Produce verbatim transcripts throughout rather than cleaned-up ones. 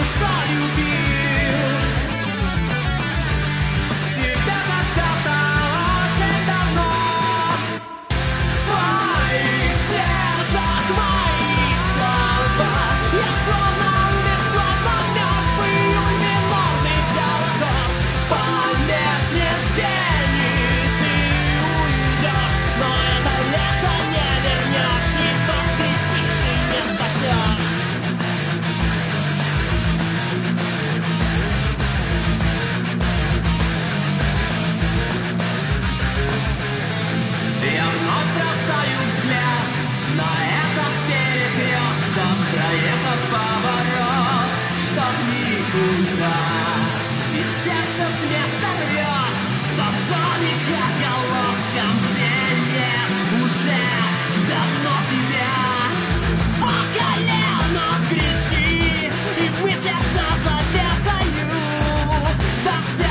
что любил тебя когда-то очень давно. В твоих слезах мои слова. Я словно умер, словно мертвый июль минорный взял аккорд. Померкнет день, и ты уйдешь, но это лето не вернешь, не воскресишь и не спасешь. Я вновь бросаю взгляд на этот перекресток, проехав поворот, чтоб никуда. И сердце с места рвет в тот домик отголоском, где нет уже давно тебя. По колено в грязи и в мыслях за завесою дождя.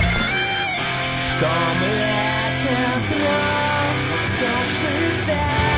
В том лете красок сочных цвет.